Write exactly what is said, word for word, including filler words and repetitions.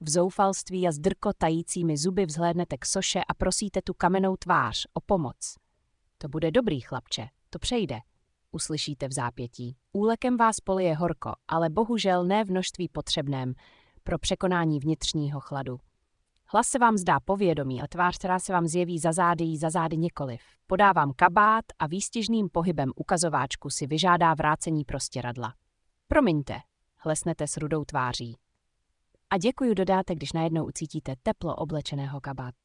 V zoufalství a s drkotajícími zuby vzhlédnete k soše a prosíte tu kamennou tvář o pomoc. To bude dobrý, chlapče, to přejde, uslyšíte v zápětí. Úlekem vás polije horko, ale bohužel ne v množství potřebném pro překonání vnitřního chladu. Hlas se vám zdá povědomí a tvář, která se vám zjeví za zády, jí za zády nikoliv. Podávám kabát a výstižným pohybem ukazováčku si vyžádá vrácení prostěradla. Promiňte, hlesnete s rudou tváří. A děkuju, dodáte, když najednou ucítíte teplo oblečeného kabátu.